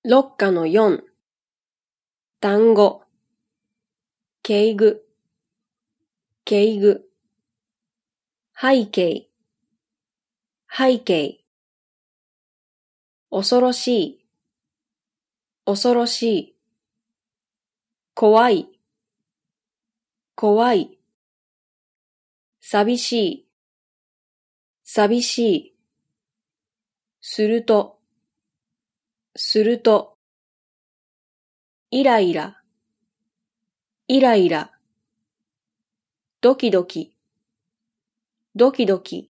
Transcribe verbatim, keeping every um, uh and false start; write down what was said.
六課の四。単語。敬具。敬具。背景。背景。恐ろしい。恐ろしい。怖い。怖い。寂しい。寂しい。すると。すると。イライラ。イライラ。ドキドキ。ドキドキ。